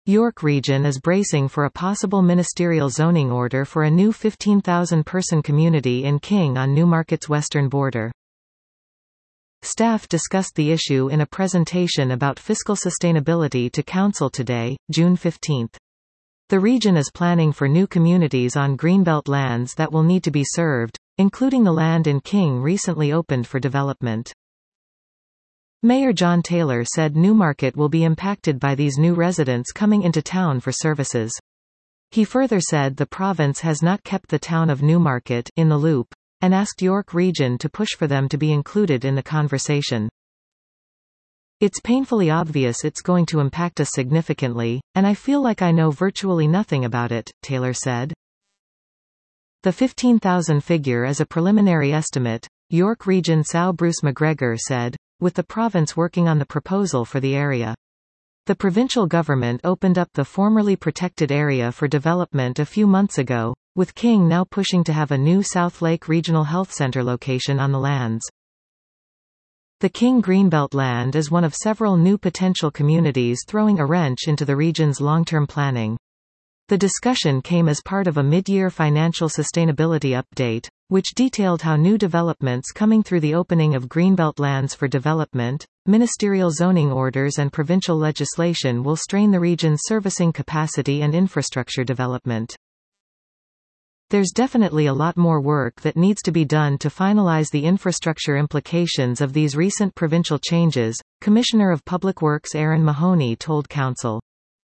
York Region is bracing for a possible ministerial zoning order for a new 15,000-person community in King on Newmarket's western border. Staff discussed the issue in a presentation about fiscal sustainability to Council today, June 15. The region is planning for new communities on Greenbelt lands that will need to be served, including the land in King recently opened for development. Mayor John Taylor said Newmarket will be impacted by these new residents coming into town for services. He further said the province has not kept the town of Newmarket in the loop, and asked York Region to push for them to be included in the conversation. It's painfully obvious it's going to impact us significantly, and I feel like I know virtually nothing about it, Taylor said. The 15,000 figure is a preliminary estimate, York Region SAU Bruce McGregor said, with the province working on the proposal for the area. The provincial government opened up the formerly protected area for development a few months ago, with King now pushing to have a new South Lake Regional Health Centre location on the lands. The King Greenbelt land is one of several new potential communities throwing a wrench into the region's long-term planning. The discussion came as part of a mid-year financial sustainability update, which detailed how new developments coming through the opening of Greenbelt lands for development, ministerial zoning orders and provincial legislation will strain the region's servicing capacity and infrastructure development. There's definitely a lot more work that needs to be done to finalize the infrastructure implications of these recent provincial changes, Commissioner of Public Works Aaron Mahoney told Council.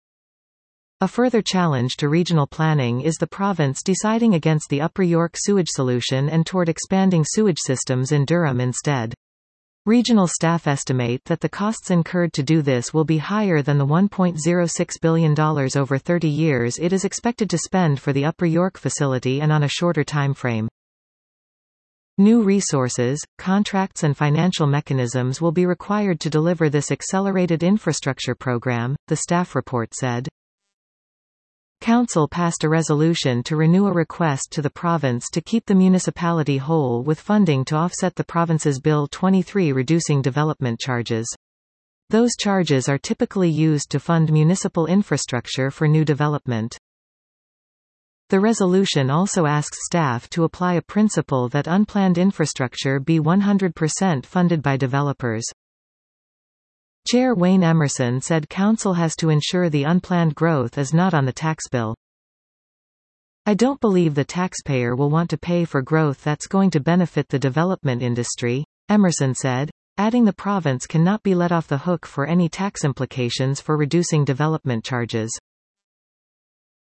A further challenge to regional planning is the province deciding against the Upper York sewage solution and toward expanding sewage systems in Durham instead. Regional staff estimate that the costs incurred to do this will be higher than the $1.06 billion over 30 years it is expected to spend for the Upper York facility and on a shorter timeframe. New resources, contracts and financial mechanisms will be required to deliver this accelerated infrastructure program, the staff report said. Council passed a resolution to renew a request to the province to keep the municipality whole with funding to offset the province's Bill 23 reducing development charges. Those charges are typically used to fund municipal infrastructure for new development. The resolution also asks staff to apply a principle that unplanned infrastructure be 100% funded by developers. Chair Wayne Emerson said Council has to ensure the unplanned growth is not on the tax bill. I don't believe the taxpayer will want to pay for growth that's going to benefit the development industry, Emerson said, adding the province cannot be let off the hook for any tax implications for reducing development charges.